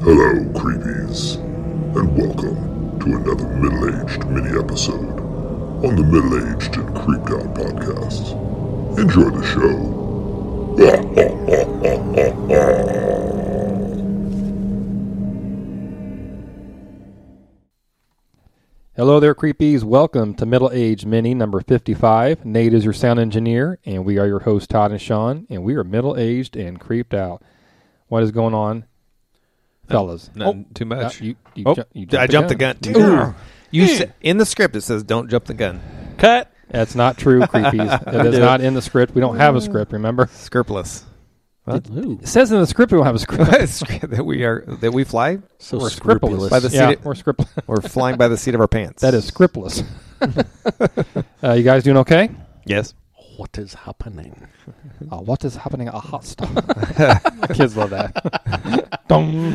Hello, creepies, and welcome to another middle-aged mini-episode on the Middle-Aged and Creeped Out podcast. Enjoy the show. Hello there, creepies. Welcome to Middle Age Mini number 55. Nate is your sound engineer, and we are your hosts, Todd and Sean, and we are middle-aged and creeped out. What is going on, fellas? None too much. You I jumped the gun. In the script, it says, don't jump the gun. Cut. That's not true, creepies. It is not in the script. We don't have a script, remember? Scriptless. It says in the script we don't have a script. that we fly? So We're scrupulous. By the seat we're scriptless. We're flying by the seat of our pants. That is scriptless. You guys doing okay? Yes. What is happening? What is happening at Hot Stuff? Kids love that. Dong.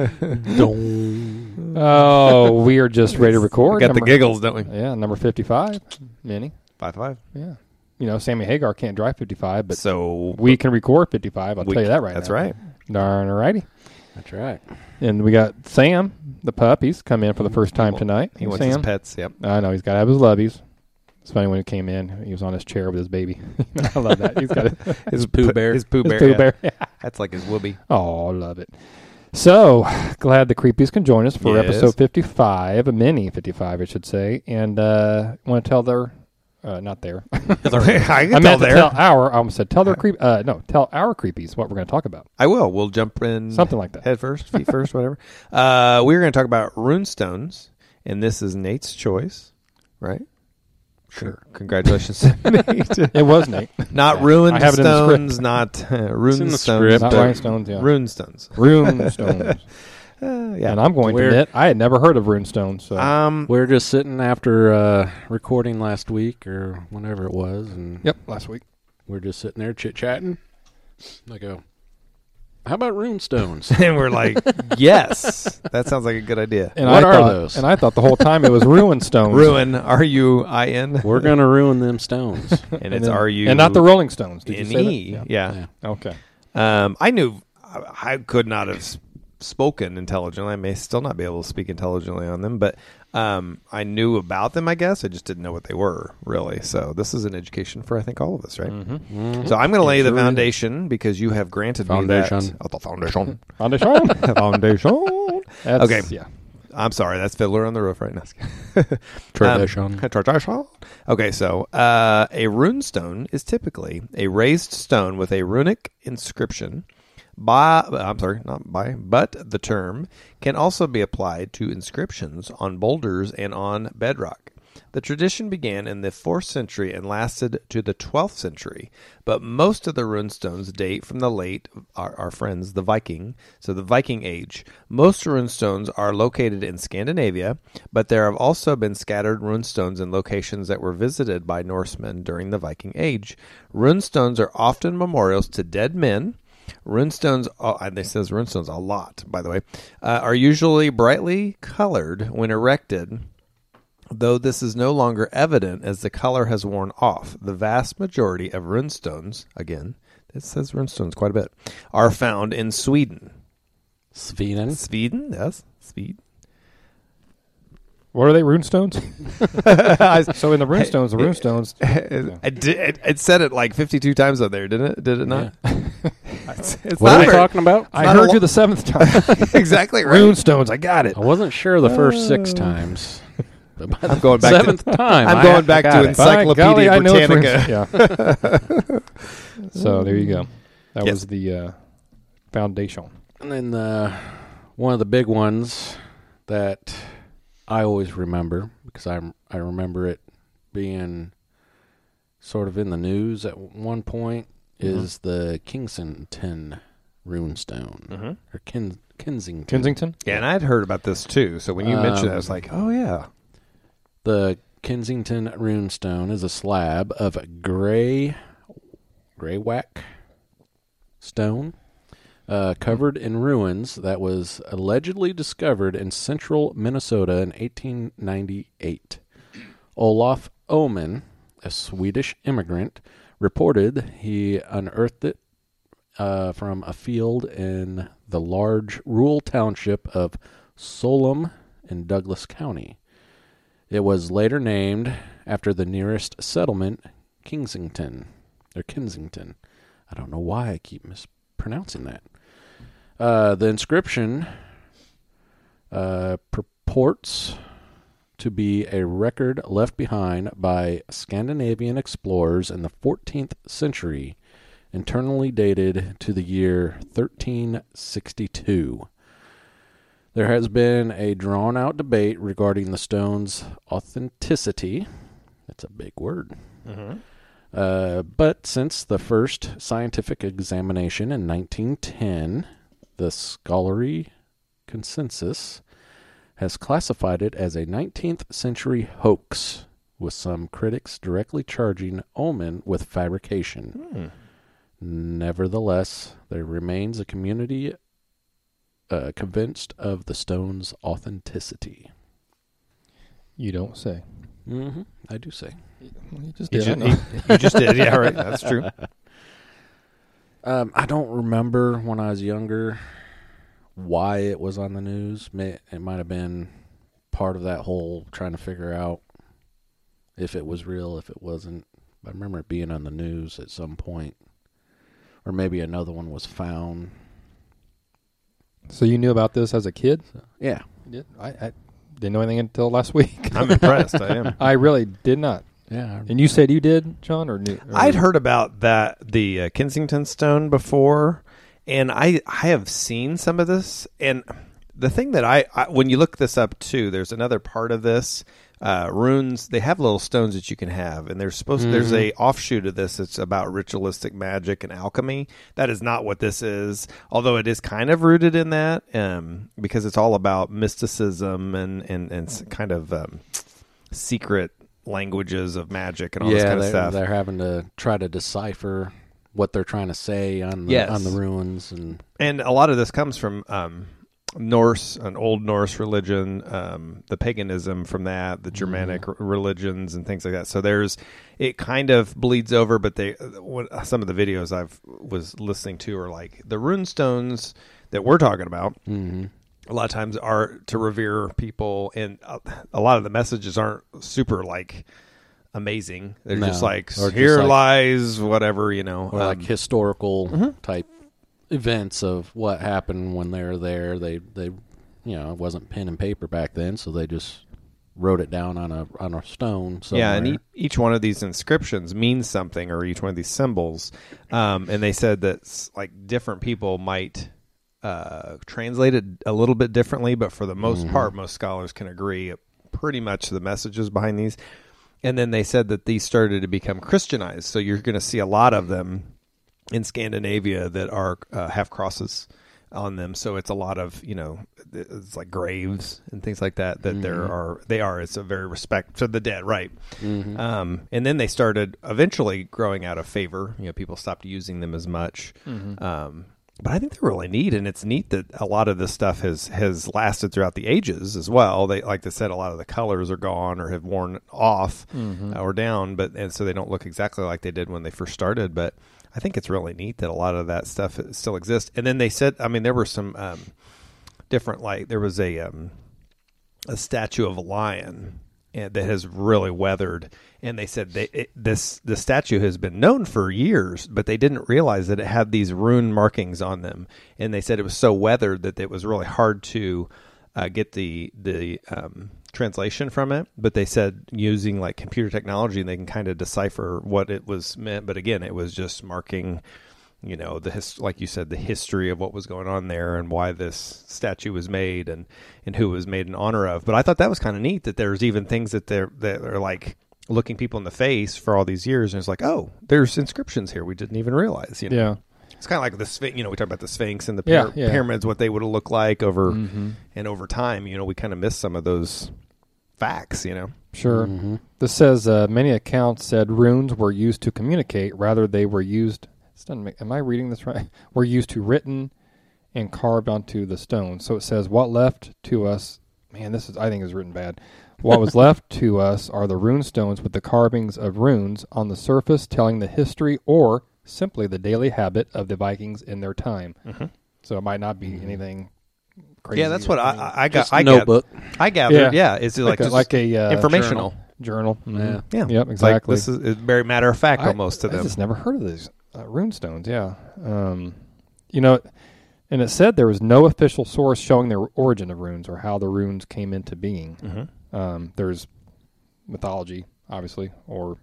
Dong. Oh, we are just ready to record. We got the giggles, don't we? Yeah, number 55. Mini. 5-5. Yeah. You know, Sammy Hagar can't drive 55, but So we can record 55. I'll tell you that right That's now. right. Darn righty. That's right. And we got Sam, the pup. He's come in for the first time tonight. He wants Sam. his pets, yep. I know. He's got to have his loveys. It's funny when he came in, he was on his chair with his baby. I love that. He's got His Pooh Bear. His Pooh Bear. Pooh yeah. Bear. That's like his whoopee. Oh, love it. So, glad the creepies can join us for Yes. episode 55, a mini 55, I should say. And want to tell their, not their. I can I tell meant to there. tell our, I almost said tell their tell our creepies what we're going to talk about. I will. We'll jump in. Something like that. Head first, feet first, whatever. We're going to talk about runestones, and this is Nate's choice, right? Sure. Congratulations, Nate. It was Nate. Not ruined I have it in the stones, not rune in the stones. script. Not but rhinestones, yeah. Runestones. Runestones. Yeah. And I'm going to admit, I had never heard of runestones. So. We're just sitting after recording last week or whenever it was, and Yep, last week. we're just sitting there chit-chatting. I go, how about runestones? And we're like, yes, that sounds like a good idea. And What I are thought, those? And I thought the whole time it was ruin stones. Ruin, R-U-I-N. We're going to ruin them stones. And it's then- R-U. And not the Rolling Stones. Did you say N-E. that? Yeah. Okay. I knew I could not have spoken intelligently. I may still not be able to speak intelligently on them, but I knew about them, I guess. I just didn't know what they were, really. So this is an education for, I think, all of us, right? Mhm. So I'm going to lay the Sure is. foundation because you have granted Foundation. me that. Oh, the foundation. Foundation. Foundation. That's- Okay. Yeah. I'm sorry. That's Fiddler on the Roof right now. Tradition. Tradition. Okay, so a runestone is typically a raised stone with a runic inscription. But the term can also be applied to inscriptions on boulders and on bedrock. The tradition began in the 4th century and lasted to the 12th century, but most of the runestones date from the late, our friends, the Viking Age. Most runestones are located in Scandinavia, but there have also been scattered runestones in locations that were visited by Norsemen during the Viking Age. Runestones are often memorials to dead men. Runestones, and it says runestones a lot, by the way, are usually brightly colored when erected, though this is no longer evident as the color has worn off. The vast majority of runestones, again, it says runestones quite a bit, are found in Sweden. Sweden. Sweden, yes, Sweden. What are they, runestones? So in the runestones, It said it like 52 times on there, didn't it? Did it not? It's What not are we very- talking about? I not a heard lo- you the 7th time. Exactly right. Runestones, I got it. I wasn't sure the first 6 times. But by I'm going back to- 7th time. I'm I going back got to it. Encyclopedia By golly, I know it's Britannica. Yeah. So there you go. That Yes. was the foundation. And then one of the big ones that I always remember, because I remember it being sort of in the news at one point, is the Kensington runestone. Or Kensington. Kensington? Yeah, and I'd heard about this too. So when you mentioned it, I was like, oh, yeah. The Kensington runestone is a slab of grey whack stone covered in ruins that was allegedly discovered in central Minnesota in 1898. Olaf Oman, a Swedish immigrant, reported he unearthed it from a field in the large rural township of Solem in Douglas County. It was later named after the nearest settlement, Kensington. I don't know why I keep mispronouncing that. The inscription purports to be a record left behind by Scandinavian explorers in the 14th century, internally dated to the year 1362. There has been a drawn-out debate regarding the stone's authenticity. That's a big word. But since the first scientific examination in 1910, the scholarly consensus has classified it as a 19th century hoax, with some critics directly charging Ullman with fabrication. Nevertheless, there remains a community convinced of the stone's authenticity. You don't say. I do say. You just You did. you just did, yeah, right. That's true. I don't remember when I was younger why it was on the news. It might have been part of that whole trying to figure out if it was real, if it wasn't. I remember it being on the news at some point. Or maybe another one was found. So you knew about this as a kid? Yeah. You did? I didn't know anything until last week. I'm impressed. I am. I really did not. Yeah. And you said you did, John, or knew? Or I'd heard about the Kensington stone before, and I have seen some of this. And the thing that I when you look this up too, there's another part of this. Runes, they have little stones that you can have, and there's a offshoot of this that's about ritualistic magic and alchemy. That is not what this is, although it is kind of rooted in that, because it's all about mysticism and kind of secret languages of magic and all this kind of stuff. They're having to try to decipher what they're trying to say on the runes, and a lot of this comes from Norse, an old Norse religion, the paganism from that, the Germanic religions and things like that. So it kind of bleeds over, but some of the videos was listening to are like the rune stones that we're talking about. A lot of times are to revere people, and a lot of the messages aren't super like amazing. They're just like, here lies whatever, or like historical type events of what happened when they were there. They it wasn't pen and paper back then, so they just wrote it down on a stone somewhere. Yeah, and each one of these inscriptions means something, or each one of these symbols. And they said that like different people might translate it a little bit differently, but for the most part, most scholars can agree pretty much the messages behind these. And then they said that these started to become Christianized, so you're going to see a lot of them in Scandinavia that are have crosses on them. So it's a lot of, it's like graves and things like that it's a very respect for the dead, right? And then they started eventually growing out of favor. People stopped using them as much. But I think they're really neat, and it's neat that a lot of this stuff has lasted throughout the ages as well. They, like they said, a lot of the colors are gone or have worn off or down, and so they don't look exactly like they did when they first started. But I think it's really neat that a lot of that stuff still exists. And then they said, there were some different, like there was a statue of a lion that has really weathered, and they said the statue has been known for years, but they didn't realize that it had these rune markings on them, and they said it was so weathered that it was really hard to get the translation from it. But they said using like computer technology, they can kind of decipher what it was meant. But again, it was just marking, like you said, the history of what was going on there and why this statue was made and who it was made in honor of. But I thought that was kind of neat that there's even things that are like looking people in the face for all these years, and it's like, oh, there's inscriptions here we didn't even realize. Yeah. It's kind of like the Sphinx, we talk about the Sphinx and the pyramids, what they would have looked like over and over time. We kind of miss some of those facts, Sure. This says many accounts said runes were used to communicate, rather they were used. Am I reading this right? Were used to written and carved onto the stone. So it says, what left to us? Man, I think is written bad. What was left to us are the rune stones with the carvings of runes on the surface, telling the history or simply the daily habit of the Vikings in their time. Mhm. So it might not be anything crazy. Yeah, that's what I got. Just I notebook. I gathered. Yeah. Yeah, it's like just like a informational. journal. Mhm. Yeah, Yep, It's like, exactly. this is it's very matter of fact almost to I them. just never heard of these rune stones. Yeah, you know, and it said there was no official source showing the origin of runes or how the runes came into being. Mhm. There's mythology, obviously, or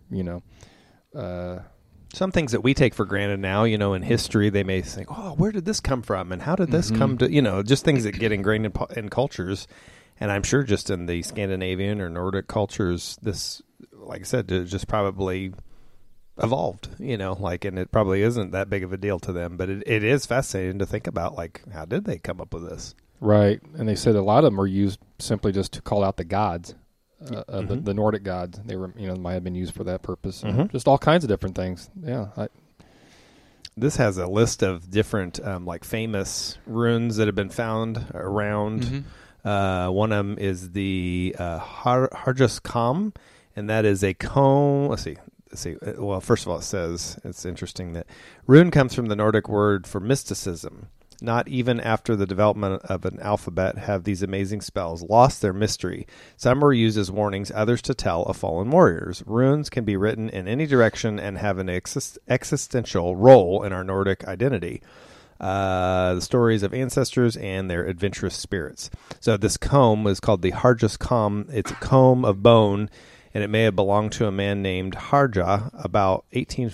Some things that we take for granted now, in history, they may think, "Oh, where did this come from? And how did this come to?" Just things that get ingrained in cultures. And I'm sure just in the Scandinavian or Nordic cultures, this, like I said, it just probably evolved. And it probably isn't that big of a deal to them. But it is fascinating to think about, like, how did they come up with this? right. And they said a lot of them were used simply just to call out the gods. The Nordic gods, they were, might have been used for that purpose. Just all kinds of different things. Yeah, This has a list of different, like famous runes that have been found around. One of them is the Harjas Kam, and that is a comb. Let's see. Well, first of all, it says it's interesting that rune comes from the Nordic word for mysticism. Not even after the development of an alphabet have these amazing spells lost their mystery. Some were used as warnings, others to tell of fallen warriors. Runes can be written in any direction and have an existential role in our Nordic identity. The stories of ancestors and their adventurous spirits. So this comb is called the Harjas Kam. It's a comb of bone, and it may have belonged to a man named Harja about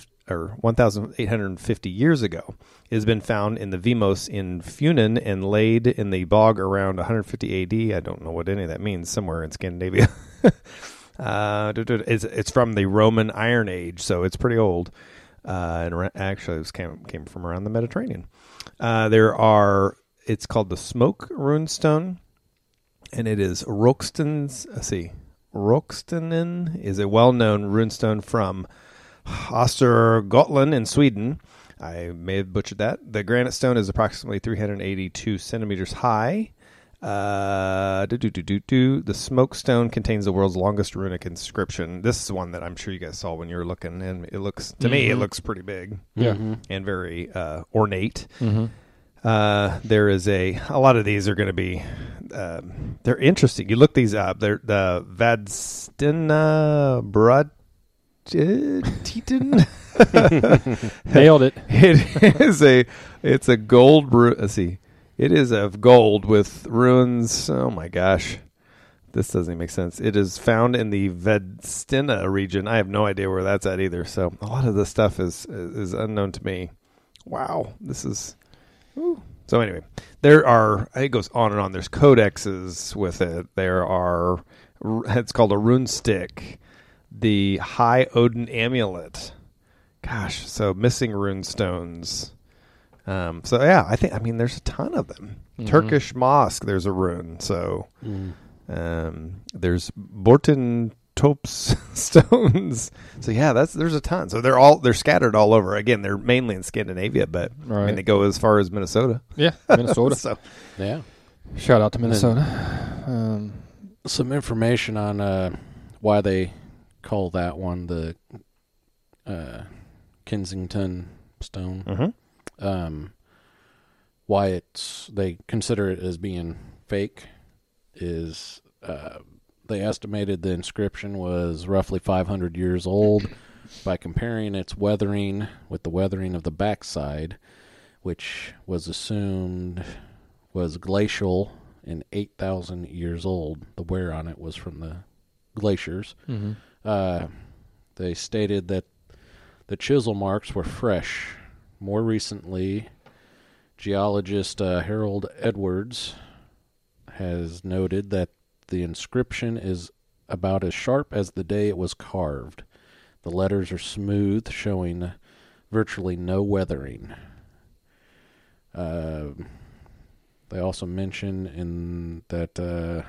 1,850 years ago. It has been found in the Vimos in Funen and laid in the bog around 150 AD. I don't know what any of that means, somewhere in Scandinavia. It's from the Roman Iron Age, so it's pretty old. And actually, this came from around the Mediterranean. It's called the Smoke Runestone, and it is Rokstenen is a well-known runestone from Östergötland in Sweden. I may have butchered that. The granite stone is approximately 382 centimeters high. The smoke stone contains the world's longest runic inscription. This is one that I'm sure you guys saw when you were looking, and it looks, to me, it looks pretty big. Yeah. And very ornate. There is a lot of these are going to be, they're interesting. You look these up. They're the Vadstina Titan. Nailed it. It's a gold. Let's see. It is of gold with runes. Oh my gosh, this doesn't even make sense. It is found in the Vadstina region. I have no idea where that's at either. So a lot of this stuff is unknown to me. Wow, this is. Whew. So anyway, it goes on and on. There's codexes with it. It's called a rune stick. The High Odin amulet. Gosh, so missing rune stones. There's a ton of them. Turkish mosque, there's a rune. So there's Borten Topes stones. So yeah, there's a ton. So they're scattered all over. Again, they're mainly in Scandinavia, but Right. I mean they go as far as Minnesota. Yeah, Minnesota. So Yeah. Shout out to Minnesota. Some information on why they call that one the Kensington stone. Why they consider it as being fake is they estimated the inscription was roughly 500 years old by comparing its weathering with the weathering of the backside, which was assumed was glacial and 8,000 years old. The wear on it was from the glaciers. They stated that the chisel marks were fresh. More recently, geologist Harold Edwards has noted that the inscription is about as sharp as the day it was carved. The letters are smooth, showing virtually no weathering. They also mention in that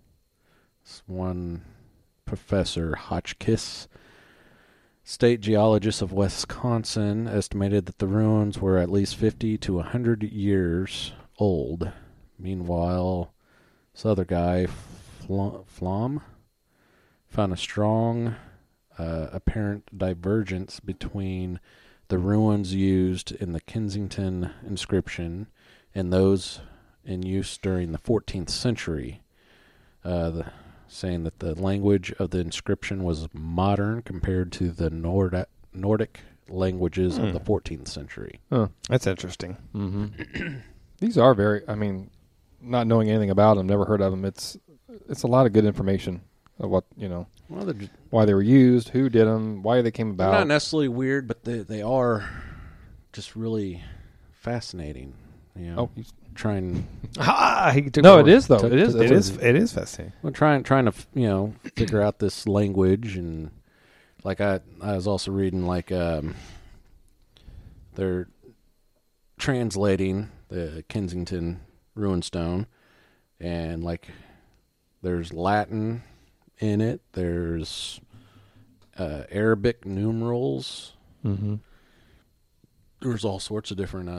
one Professor Hotchkiss, state geologist of Wisconsin, estimated that the ruins were at least 50 to 100 years old. Meanwhile, this other guy, Flom, found a strong apparent divergence between the ruins used in the Kensington inscription and those in use during the 14th century, saying that the language of the inscription was modern compared to the Nordic languages of the 14th century. Huh. That's interesting. Mm-hmm. These are very, not knowing anything about them, never heard of them, it's a lot of good information of what, why they were used, who did them, why they came about. They're not necessarily weird, but they are just really fascinating. Trying. No, it is though. It is fascinating. Well, trying to figure out this language, and like I was also reading they're translating the Kensington Ruin Stone, and there's Latin in it. There's Arabic numerals. Mm-hmm. There's all sorts of different,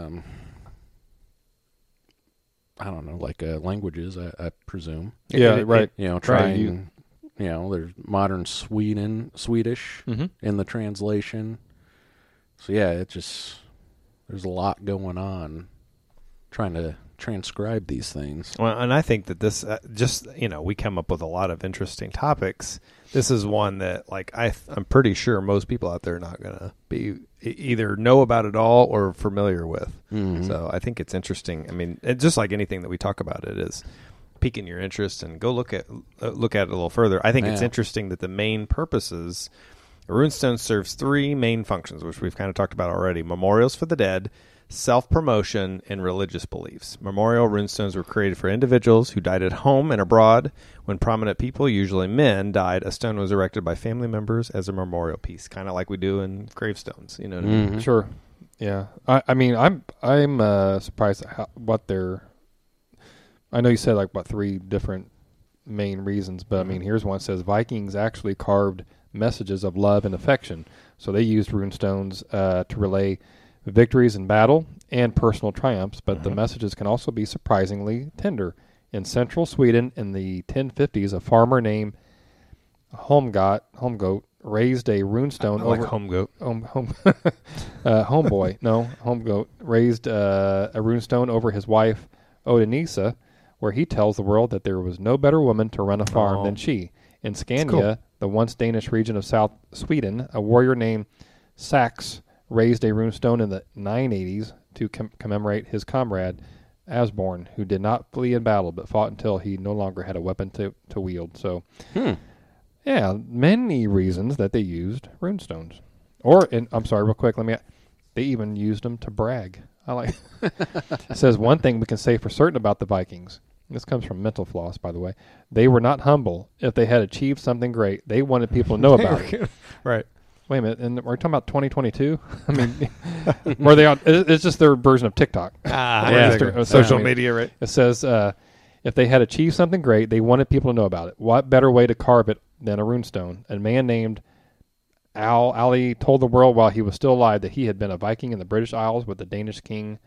languages, I presume. Yeah, right. Trying, there's modern Swedish mm-hmm. in the translation. So, yeah, there's a lot going on trying to transcribe these things. Well, and I think that this, we come up with a lot of interesting topics. This is one that, I'm pretty sure most people out there are not going to be either know about it all or familiar with. Mm-hmm. So I think it's interesting. I mean, just like anything that we talk about, it is piquing your interest and go look at it a little further. I think it's interesting that the main purposes, a runestone serves three main functions, which we've kind of talked about already: memorials for the dead, self-promotion, and religious beliefs. Memorial runestones were created for individuals who died at home and abroad. When prominent people, usually men, died, a stone was erected by family members as a memorial piece, kind of like we do in gravestones. You know what I mean? Mm-hmm. Sure. Yeah. I'm surprised at what they're. I know you said three different main reasons, but here's one that says Vikings actually carved messages of love and affection, so they used runestones to relay victories in battle and personal triumphs, but the messages can also be surprisingly tender. In central Sweden in the 1050s, a farmer named Holmgoat raised a runestone over Homegoat. Holmgoat raised a runestone over his wife Odinisa, where he tells the world that there was no better woman to run a farm than she. In Scania, the once Danish region of South Sweden, a warrior named Sax raised a runestone in the 980s to commemorate his comrade Asborn, who did not flee in battle but fought until he no longer had a weapon to wield. So, yeah, many reasons that they used runestones. I'm sorry, real quick, they even used them to brag. It says one thing we can say for certain about the Vikings. This comes from Mental Floss, by the way. They were not humble. If they had achieved something great, they wanted people to know about it. Right. Wait a minute, and we're talking about 2022? Were they on? It's just their version of TikTok. Social media, right? It says, if they had achieved something great, they wanted people to know about it. What better way to carve it than a runestone? A man named Ali told the world while he was still alive that he had been a Viking in the British Isles with the Danish king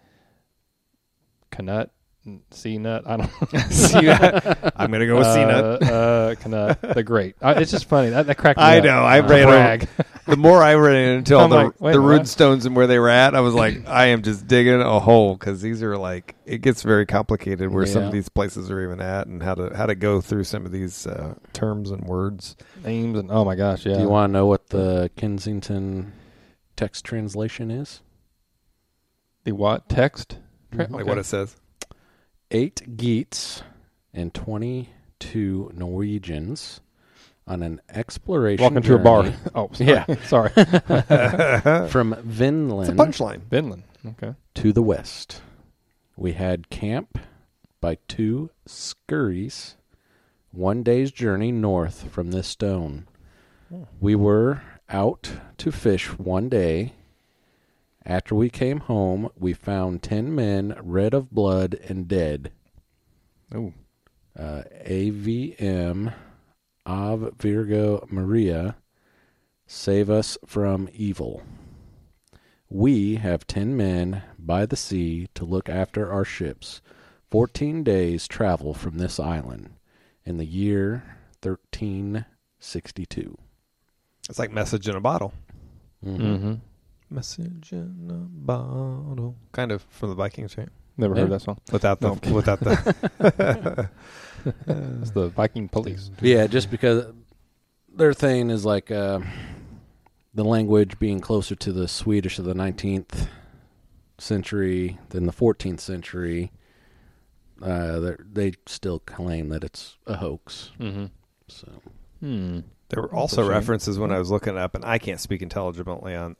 Canute. C-Nut, I don't know. I'm going to go with C-Nut. Canute, the Great. It's just funny. That cracked me up. I know. I ran the more I ran into all the runestones and where they were at, I was like, I am just digging a hole, because these are it gets very complicated where some of these places are even at, and how to go through some of these terms and words. Names, and oh my gosh, yeah. Do you want to know what the Kensington text translation is? The what? Text? Like what it says? 8 Geats and 22 Norwegians on an exploration walking to a bar. Oh, sorry. Yeah. Sorry. From Vinland. It's a punchline. Vinland. Okay. To the west. We had camp by 2 scurries, 1 day's journey north from this stone. We were out to fish one day. After we came home, we found 10 men red of blood and dead. Oh. AVM of Virgo Maria, save us from evil. We have 10 men by the sea to look after our ships. 14 days travel from this island in the year 1362. It's like message in a bottle. Mm-hmm. Message in a bottle. Kind of from the Vikings, right? Never Yeah. heard that song. Without the No. without the It's the Viking Police. Yeah, just because their thing is like the language being closer to the Swedish of the 19th century than the 14th century. They still claim that it's a hoax. Mm-hmm. So There were That's also a shame. references when I was looking it up, and I can't speak intelligently on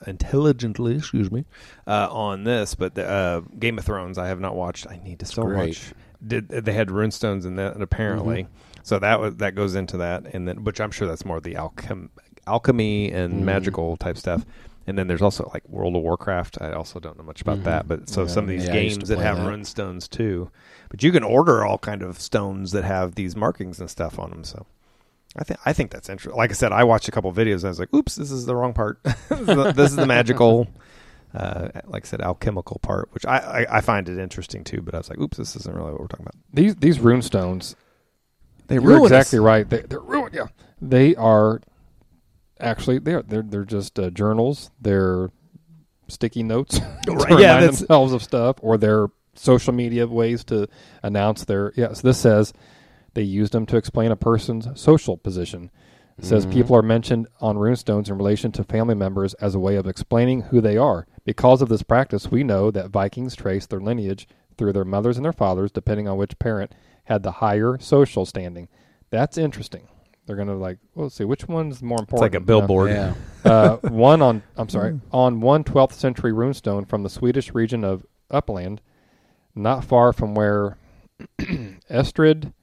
this, but the, Game of Thrones I have not watched. I need to still great. watch. They had runestones in that, and apparently, so that goes into that, and then which I'm sure that's more the alchemy and magical type stuff. And then there's also like World of Warcraft. I also don't know much about that, but so some of these Yeah, I used games to that play have that. runestones too. But you can order all kind of stones that have these markings and stuff on them. So I think that's interesting. Like I said, I watched a couple of videos and I was like, "Oops, this is the wrong part. This is the magical, like I said, alchemical part," which I find it interesting too. But I was like, "Oops, this isn't really what we're talking about." These rune stones, They you're ruin us. exactly right. They're ruined. Yeah, they are. Actually, they're just journals. They're sticky notes to Right, remind yeah, that's- themselves of stuff, or their social media ways to announce their. Yeah, so this says they used them to explain a person's social position. It says people are mentioned on runestones in relation to family members as a way of explaining who they are. Because of this practice, we know that Vikings trace their lineage through their mothers and their fathers, depending on which parent had the higher social standing. That's interesting. They're going to let's see, which one's more It's important? like a billboard. yeah. On 12th century runestone from the Swedish region of Uppland, not far from where Estrid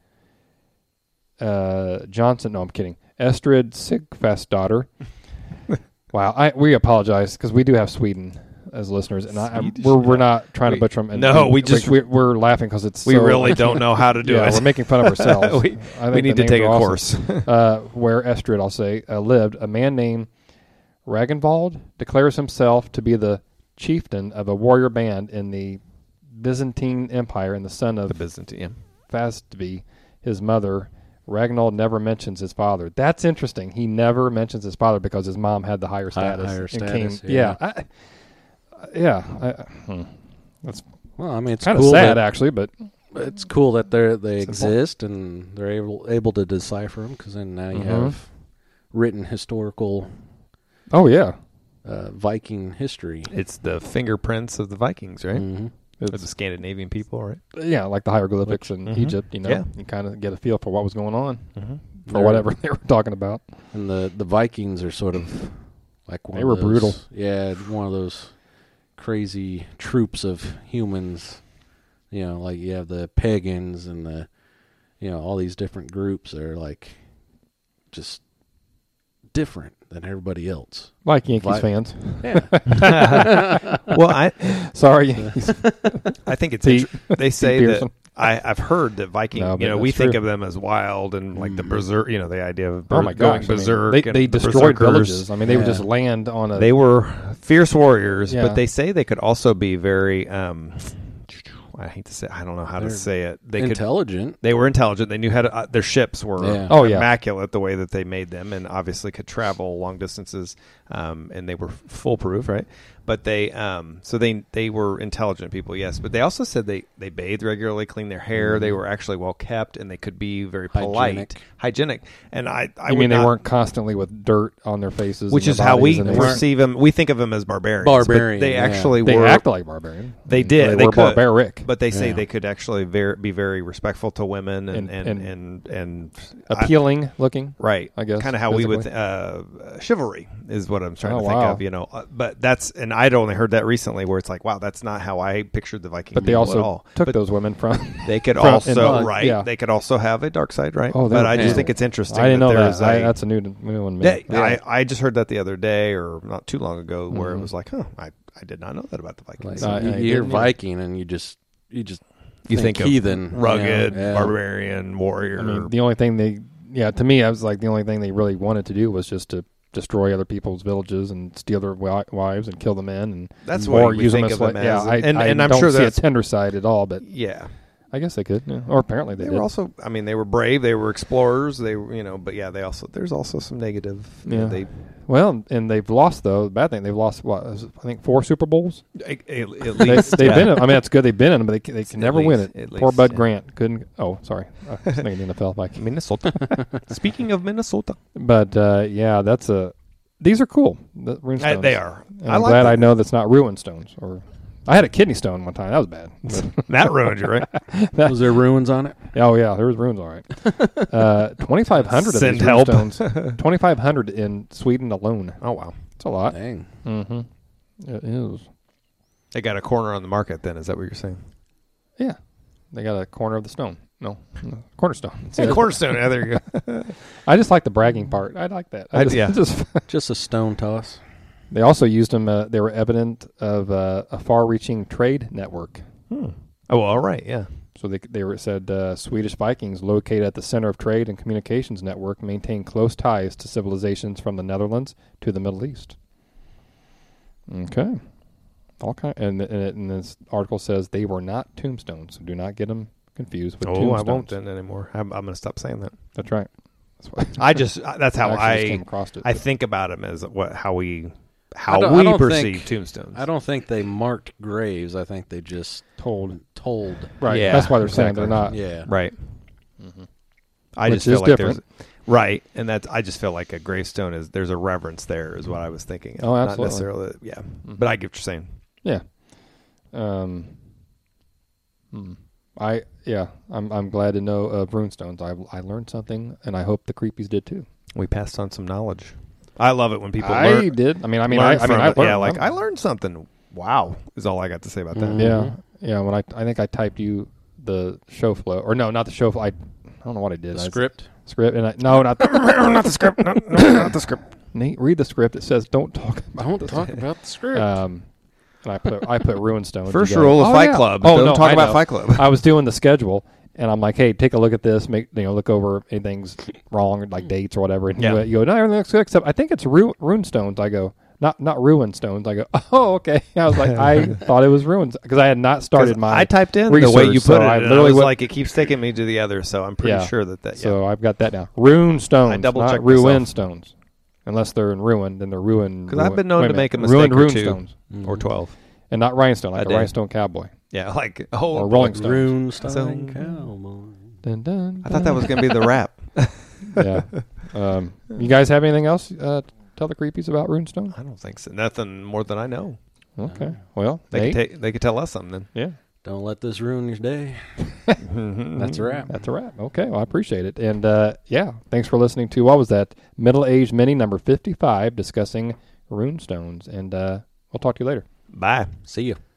Johnson, no, I'm kidding. Estrid Sigfastdottir. Wow, we apologize because we do have Sweden as listeners, and we're not trying to butcher them. And No, we just- we're laughing because it's We so, really don't know how to do yeah, it. we're making fun of ourselves. we I think we need the to take a names are course. awesome. Where Estrid, I'll say, lived, a man named Ragnvald declares himself to be the chieftain of a warrior band in the Byzantine Empire and the son of The Byzantine. Fastby, his mother. Ragnvald never mentions his father. That's interesting. He never mentions his father because his mom had the higher status. Higher and status, yeah. That's Well, I mean, it's kind of cool sad, that, actually, but it's cool that they Simple. exist and they're able to decipher them, because then now you Mhm. have written historical oh yeah, Viking history. It's the fingerprints of the Vikings, right? Mhm. Or the it's, Scandinavian people, right? yeah, like the hieroglyphics in Mhm. Egypt. You know, Yeah. you kind of get a feel for what was going on Mm-hmm. for They're- whatever they were talking about. And the Vikings are sort of like one They of were those- brutal. Yeah, one of those crazy troops of humans. You know, like you have the pagans and all these different groups that are like just different than everybody else. Like Yankees Vi- fans. Yeah. Well, Sorry, Yankees. I think it's Pete- they say Pete that Peterson. I've heard that Viking. No, but we that's think true. of them as wild and like the berserk. The idea of Oh my going gosh! I mean, berserk. they and they the destroyed berserkers. villages. I mean, they would Yeah. just land on a. They were fierce warriors, Yeah. but they say they could also be very. I hate to say. I don't know how to They're say it. They could. Intelligent. They were intelligent. They knew how to. Their ships were Yeah. Oh, yeah. immaculate the way that they made them, and obviously could travel long distances. And they were foolproof, right? But they were intelligent people, yes. But they also said they bathed regularly, cleaned their hair. They were actually well kept, and they could be very polite, hygienic. And I I mean, they weren't constantly with dirt on their faces, which and is their how bodies, we and they weren't- perceive them. We think of them as barbarians. Barbarian, but they yeah. actually They were. acted like barbarian. They did. They They were could. barbaric. But they say Yeah. they could actually be very respectful to women and Appealing looking. right. I guess, kind of how we would physically. chivalry is what I'm trying Oh, to think wow. of. But that's, and I'd only heard that recently, where it's like, wow, that's not how I pictured the Viking. But they people also at all. took But those women from. they could from- also and, right. yeah. They could also have a dark side, right? Oh, they but were I just brutal. think it's interesting. I didn't know there's that. a- That's a new one. to me. yeah, I just heard that the other day, or not too long ago, where it Mhm. was like, I did not know that about the Vikings. Like, I you hear didn't either. Viking and you just You think of heathen, rugged, you know? Yeah. barbarian, warrior. I mean, the only thing to me, I was like, the only thing they really wanted to do was just to destroy other people's villages and steal their wives and kill the men, and That's or what we use think them of as them yeah. as. I And I'm don't sure see that's a tender side at all, but yeah. I guess they could, yeah. Or apparently they They did. were also, I mean, they were brave. They were explorers. They were, but yeah, there's also some negative. Yeah. Well, and they've lost though. The bad thing, they've lost I think 4 Super Bowls. At least They've been in. I mean, that's good. They've been in, but they can never win least, it. at Poor least, Bud yeah. Grant couldn't. Oh, sorry, I was thinking NFL. Like, Minnesota. Speaking of Minnesota, but yeah, these are cool. The rune stones. they are. And I'm glad I know that's not ruin stones. Or I had a kidney stone one time. That was bad. That ruined you, right? Was there ruins on it? Oh yeah, there was runes. All right. 2,500 of Send these help. rune stones. 2,500 in Sweden alone. Oh wow, That's a lot. Dang. Mm-hmm. It is. they got a corner on the market. Then is that what you're saying? Yeah, they got a corner of the stone. No, cornerstone. Hey, cornerstone. Yeah, there you go. I just like the bragging part. I like that. Yeah. Just a stone toss. They also used them. They were evident of a far-reaching trade network. Oh, well, all right. Yeah. So they were said Swedish Vikings, located at the center of trade and communications network, maintain close ties to civilizations from the Netherlands to the Middle East. Okay, and this article says they were not tombstones. So do not get them confused with tombstones. I won't then anymore. I'm going to stop saying that. That's right. That's why That's how actually just came across it. I think about them as how we I don't perceive think- tombstones. I don't think they marked graves. I think they just told. Right. Yeah, That's why they're saying exactly. they're not. Yeah. Right. Mm-hmm. I Which just feel is like different. right, and I just feel like a gravestone there's a reverence there is what I was thinking. Oh, Not absolutely. necessarily, yeah. Mm-hmm. But I get what you're saying. Yeah. I'm glad to know of runestones. I learned something, and I hope the creepies did too. We passed on some knowledge. I love it when people I learn. did. I learn I from learned. it. Yeah, like I learned something. Wow, is all I got to say about that. Mhm. Yeah. When I think I typed you the show flow, or no, not the show flow. I don't know what I did. The script. Script, and no, not Not the script. No, not the script. Nate, read the script. It says don't talk. Don't talk about the script. And I put ruin stones. First You go, rule of "Oh, Fight yeah." Club: Oh, don't no, talk I about know. Fight Club. I was doing the schedule, and I'm like, "Hey, take a look at this. Look over anything's wrong, like dates or whatever." And Yeah. you go, "No, everything looks good, except I think it's rune stones." I go, "Not ruin stones." I go, "Oh, okay." I was like, I thought it was ruins because I had not started my. I typed in research, the way you so put it. I And literally I was went- like, it keeps taking me to the other, so I'm pretty Yeah. sure that. Yeah. So I've got that now. Rune stones, I double-checked not ruin myself. stones. Unless they're in ruin, then they're ruin. Because I've been known wait to a make a minute. mistake Ruined or rune two. stones, or 12. and not rhinestone, like I a did. rhinestone cowboy. Yeah, like Or Rolling Stones. Rune So- stone cowboy. Dun, dun, I thought that was going to be the rap. yeah. You guys have anything else? Tell the creepies about runestone. I don't think so. Nothing more than I know. Okay. Well, They Nate? could they could tell us something then. Yeah. Don't let this ruin your day. That's a wrap. That's a wrap. Okay, well, I appreciate it. And, yeah, thanks for listening to, what was that, Middle-Aged Mini number 55, discussing runestones. And we'll talk to you later. Bye. See you.